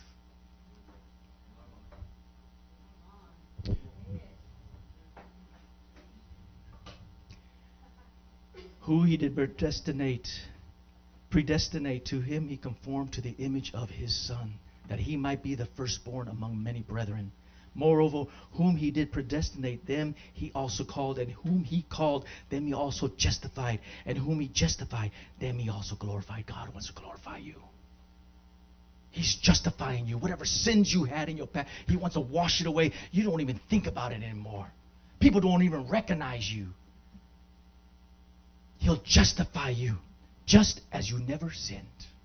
Who He did predestinate, to Him He conformed to the image of His Son, that He might be the firstborn among many brethren. Moreover, whom He did predestinate, them He also called, and whom He called, them He also justified, and whom He justified, them He also glorified. God wants to glorify you. He's justifying you. Whatever sins you had in your past, He wants to wash it away. You don't even think about it anymore. People don't even recognize you. He'll justify you just as you never sinned.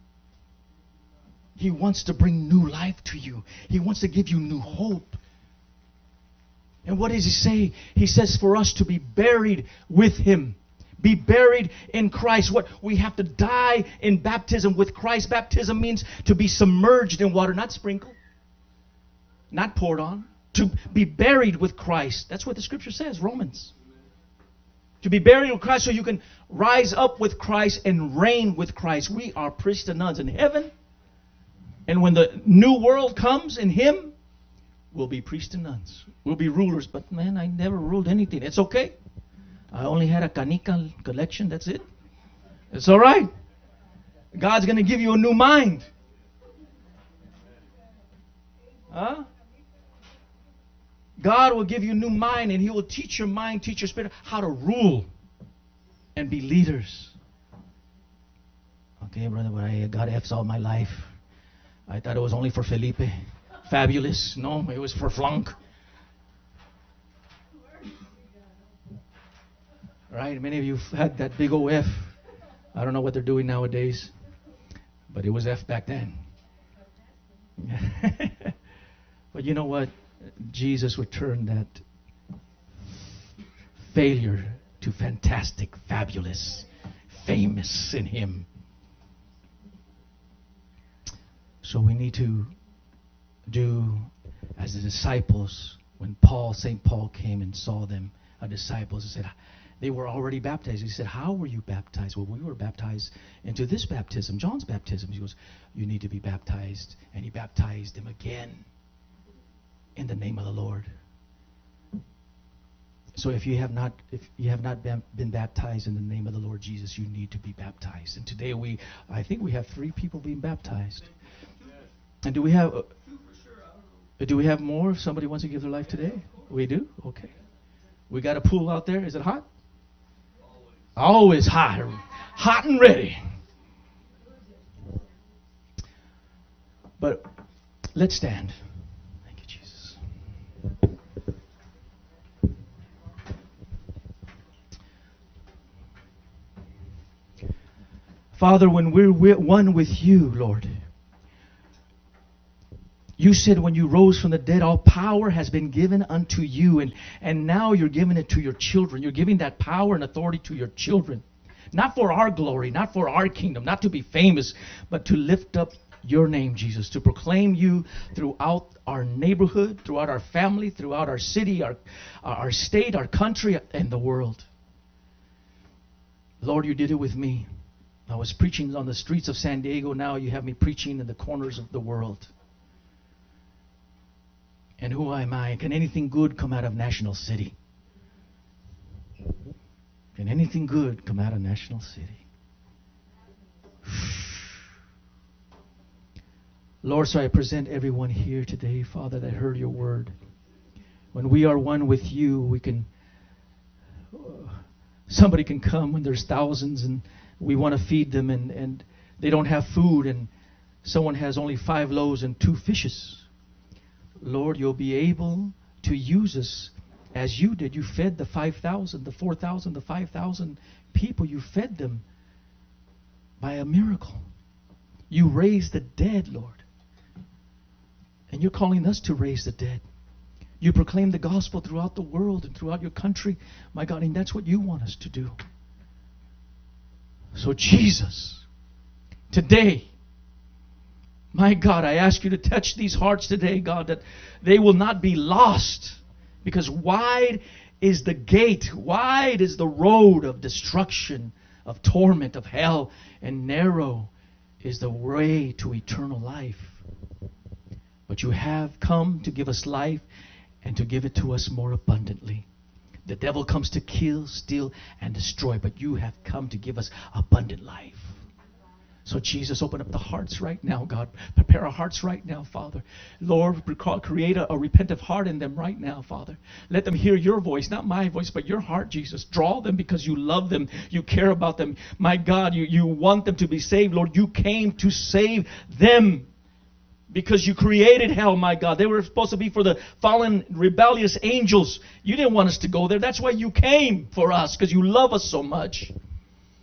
He wants to bring new life to you. He wants to give you new hope. And what does he say? He says for us to be buried with him. Be buried in Christ. What? We have to die in baptism with Christ. Baptism means to be submerged in water, not sprinkled, not poured on. To be buried with Christ. That's what the scripture says, Romans. To be buried with Christ so you can rise up with Christ and reign with Christ. We are priests and nuns in heaven. And when the new world comes in him, we'll be priests and nuns. We'll be rulers. But man, I never ruled anything. It's okay. I only had a canica collection. That's it. It's all right. God's going to give you a new mind. Huh? God will give you a new mind, and he will teach your mind, teach your spirit how to rule and be leaders. Okay, brother, but I got F's all my life. I thought it was only for Felipe. Fabulous. No, it was for flunk. Right? Many of you had that big old F. I don't know what they're doing nowadays, but it was F back then. But you know what? Jesus would turn that failure to fantastic, fabulous, famous in him. So we need to do as the disciples, when St. Paul came and saw them, disciples, he said, they were already baptized. He said, how were you baptized? Well, we were baptized into this baptism, John's baptism. He goes, you need to be baptized. And he baptized them again in the name of the Lord. So if you have not been baptized in the name of the Lord Jesus, you need to be baptized. And today I think we have 3 people being baptized. And do we have more? If somebody wants to give their life today, we do. Okay. We got a pool out there. Is it hot? Always hot. Hot and ready. But let's stand. Thank you, Jesus. Father, when we're one with you, Lord, you said when you rose from the dead, all power has been given unto you. And now you're giving it to your children. You're giving that power and authority to your children. Not for our glory, not for our kingdom, not to be famous, but to lift up your name, Jesus. To proclaim you throughout our neighborhood, throughout our family, throughout our city, our state, our country, and the world. Lord, you did it with me. I was preaching on the streets of San Diego. Now you have me preaching in the corners of the world. And who am I? Can anything good come out of National City? Can anything good come out of National City? Lord, so I present everyone here today, Father, that heard your word. When we are one with you, we can... somebody can come when there's thousands and we want to feed them and they don't have food and someone has only 5 loaves and 2 fishes. Lord, you'll be able to use us as you did. You fed the 5,000, the 4,000, the 5,000 people. You fed them by a miracle. You raised the dead, Lord. And you're calling us to raise the dead. You proclaim the gospel throughout the world and throughout your country, my God, and that's what you want us to do. So Jesus, today, my God, I ask you to touch these hearts today, God, that they will not be lost. Because wide is the gate, wide is the road of destruction, of torment, of hell, and narrow is the way to eternal life. But you have come to give us life and to give it to us more abundantly. The devil comes to kill, steal, and destroy, but you have come to give us abundant life. So Jesus, open up the hearts right now, God. Prepare our hearts right now, Father. Lord, create a repentant heart in them right now, Father. Let them hear your voice, not my voice, but your heart, Jesus. Draw them because you love them. You care about them. My God, you want them to be saved, Lord. You came to save them because you created hell, my God. They were supposed to be for the fallen, rebellious angels. You didn't want us to go there. That's why you came for us, because you love us so much.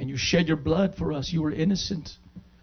And you shed your blood for us. You were innocent.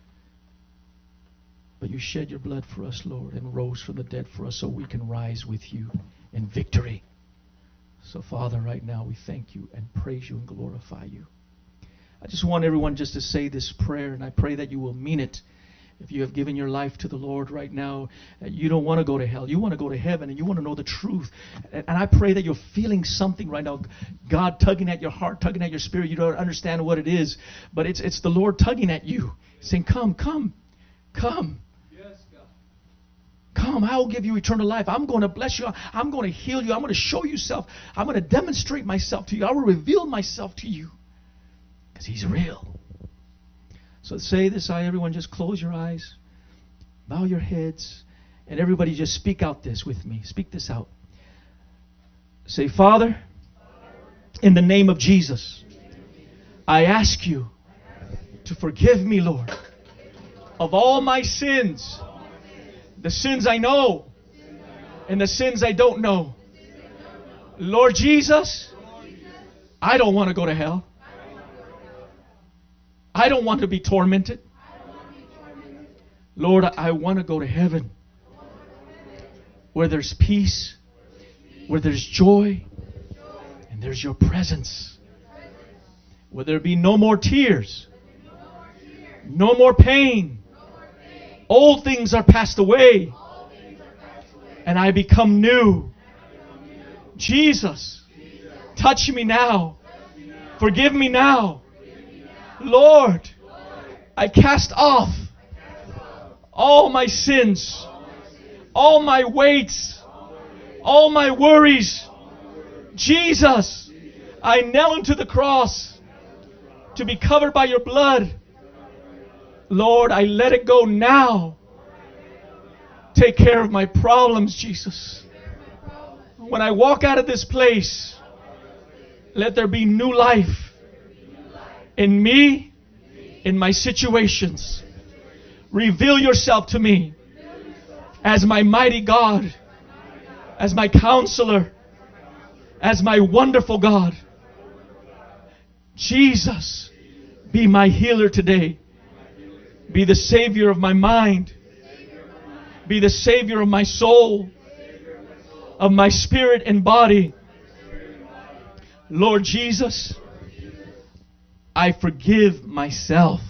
But you shed your blood for us, Lord, and rose from the dead for us so we can rise with you in victory. So, Father, right now we thank you and praise you and glorify you. I just want everyone just to say this prayer, and I pray that you will mean it. If you have given your life to the Lord right now, you don't want to go to hell. You want to go to heaven, and you want to know the truth. And I pray that you're feeling something right now. God tugging at your heart, tugging at your spirit. You don't understand what it is, but it's the Lord tugging at you, saying, come, come, come. Come, I will give you eternal life. I'm going to bless you. I'm going to heal you. I'm going to show you self. I'm going to demonstrate myself to you. I will reveal myself to you. Because he's real. So say this, everyone just close your eyes. Bow your heads. And everybody just speak out this with me. Speak this out. Say, Father, in the name of Jesus, I ask you to forgive me, Lord, of all my sins. The sins I know and the sins I don't know. Lord Jesus, I don't want to go to hell. I don't want to be tormented. Lord, I want to go to heaven where there's peace, where there's joy, and there's your presence. Where there be no more tears, no more pain. Old things are passed away, and I become new. Jesus, touch me now. Forgive me now. Lord, I cast off all my sins, all my weights, all my worries. Jesus, I kneel unto the cross to be covered by your blood. Lord, I let it go now. Take care of my problems, Jesus. When I walk out of this place, let there be new life in me, in my situations. Reveal yourself to me as my mighty God, as my counselor, as my wonderful God. Jesus, be my healer today. Be the Savior of my mind. Be the Savior of my soul, of my spirit and body. Lord Jesus, I forgive myself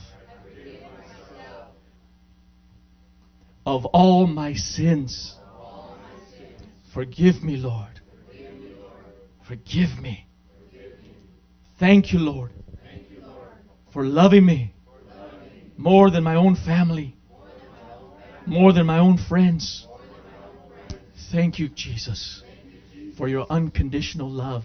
of all my sins. Forgive me, Lord. Forgive me. Thank you, Lord, for loving me more than my own family, more than my own friends. Thank you, Jesus, for your unconditional love.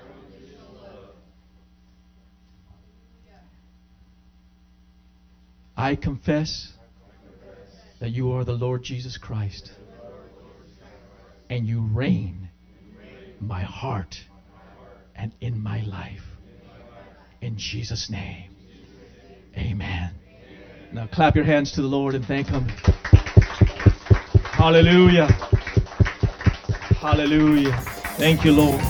I confess that you are the Lord Jesus Christ, and you reign in my heart and in my life. In Jesus' name, amen. Now clap your hands to the Lord and thank Him. Hallelujah. Hallelujah. Thank you, Lord.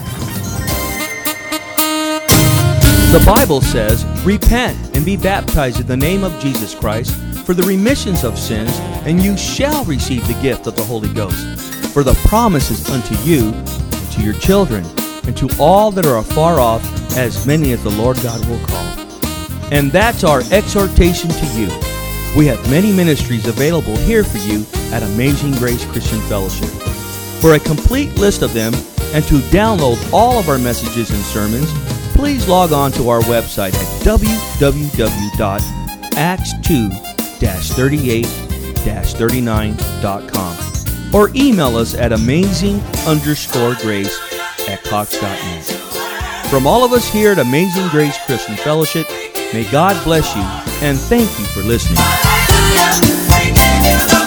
The Bible says, repent and be baptized in the name of Jesus Christ for the remissions of sins, and you shall receive the gift of the Holy Ghost. For the promise is unto you, and to your children, and to all that are afar off, as many as the Lord God will call. And that's our exhortation to you. We have many ministries available here for you at Amazing Grace Christian Fellowship. For a complete list of them and to download all of our messages and sermons, please log on to our website at www.acts2-38-39.com or email us at amazing_grace@cox.net. From all of us here at Amazing Grace Christian Fellowship, may God bless you and thank you for listening.